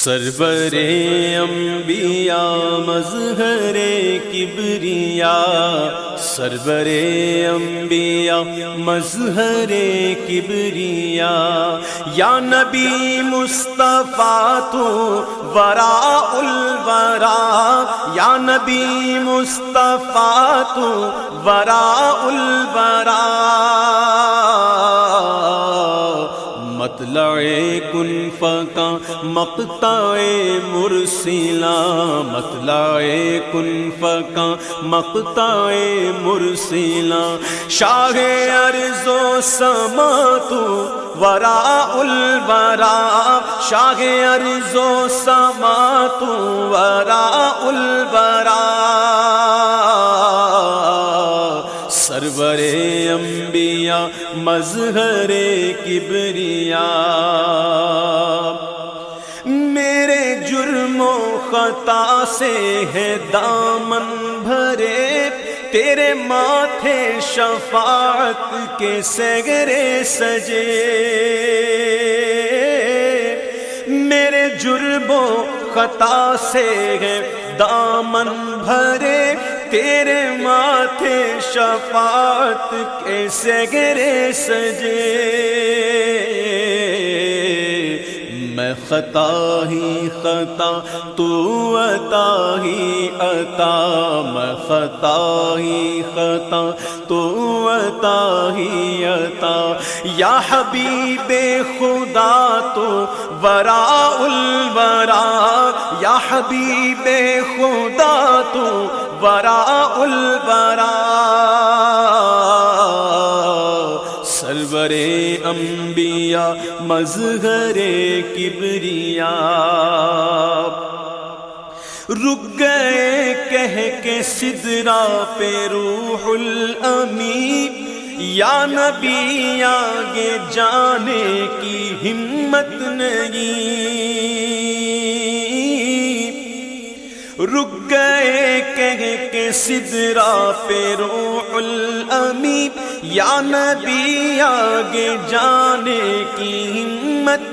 سرور انبیاء مظہر کبریاء، سرور انبیاء مظہر کبریاء، یا نبی مصطفیٰ تو وراء الورا، یا نبی مصطفیٰ تو وراء الورا، مطلع کن فکا مقطع مرسلا، مطلع کن فکا مقطع مرسلا، شاہ ارض و سما تو وراء الورا، شاہ ارض و سما تو وراء الورا، سرور انبیاء مظہر کبریاء، میرے جرم و خطا سے ہے دامن بھرے، تیرے ماتھے شفاعت کے سگرے سجے، میرے جرم و خطا سے ہے دامن بھرے، تیرے ماتھے شفاعت کے سگرے سجے، میں خطا ہی خطا تو عطا ہی عطا، میں خطا ہی خطا تو عطا ہی عطا، یا حبیب خدا تو وراء الورا، یا حبیب خدا تو وراء الورا، سرور انبیاء مظہر کبریاء، رک گئے کہہ کے سدرا پہ روح الامین، یا نبی آگے جانے کی ہمت نہیں، رک گئے کہہ کے سدرا پہ روح الامین، یا نبی آگے جانے کی ہمت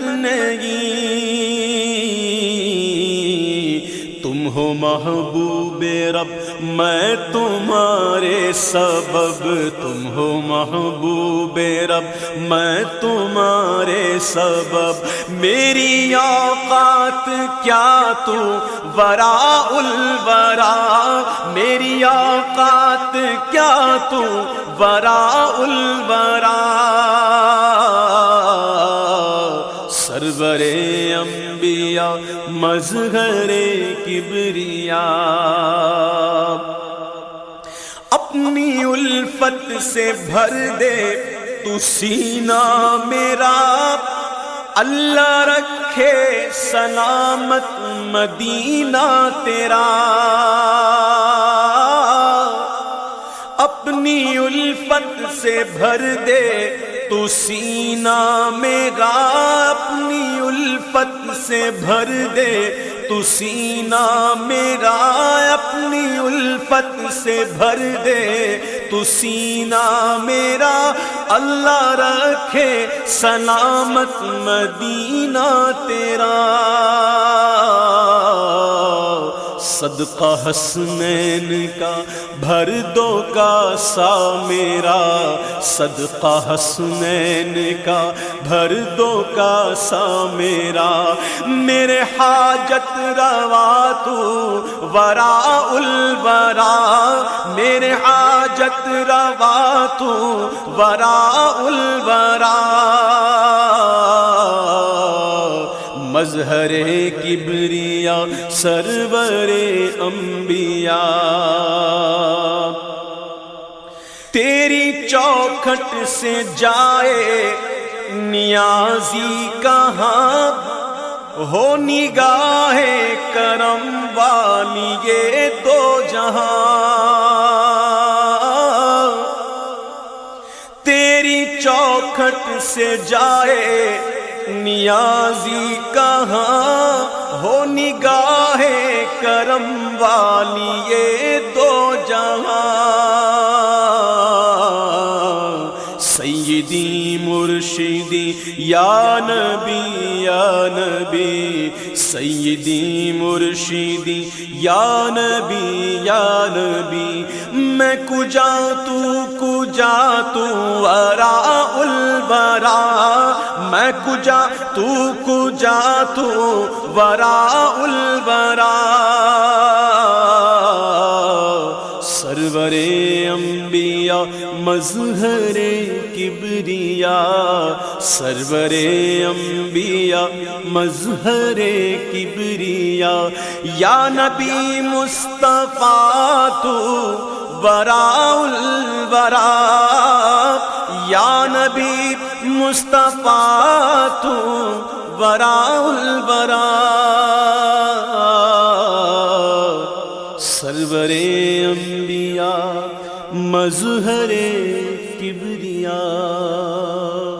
نہیں، تم ہو محبوب رب میں تمہارے سبب، تم ہو محبوب رب میں تمہارے سبب، میری اوقات کیا تو وراء الورا، میری اوقات کیا تو وراء الورا، سرور انبیاء مظہر کبریاء، اپنی الفت سے بھر دے تو سینہ میرا، اللہ رکھے سلامت مدینہ تیرا، اپنی الفت سے بھر دے تو سینہ میرا، اپنی الفت سے بھر دے تو سینہ میرا، اپنی الفت سے بھر دے تو سینہ میرا، اللہ رکھے سلامت مدینہ تیرا، صدقہ حسنین کا بھر دو کاسا میرا، صدقہ حسنین کا بھر دو کاسا میرا، میرے حاجت روا تو وراء الورا، میرے حاجت روا تو وراء الورا، مظہر کبریاء سرور انبیاء، تیری چوکھٹ سے جائے نیازی کہاں، ہو نگاہ کرم والی یہ دو جہاں، تیری چوکھٹ سے جائے نیازی کہاں، ہو نگاہ کرم والی یہ دو جہاں، سیدی مرشدی یا نبی یا نبی، سیدی مرشدی یا نبی یا نبی، میں کجا تو وراء الورا، میں کجا تو وراء الورا، سرور انبیاء مظہر کبریا، سرور انبیاء مظہر کبریا، یا نبی مصطفیٰ تو وراء الورا، یا نبی مصطفیٰ تو وراء الورا، سرور انبیاء مظہر کبریا۔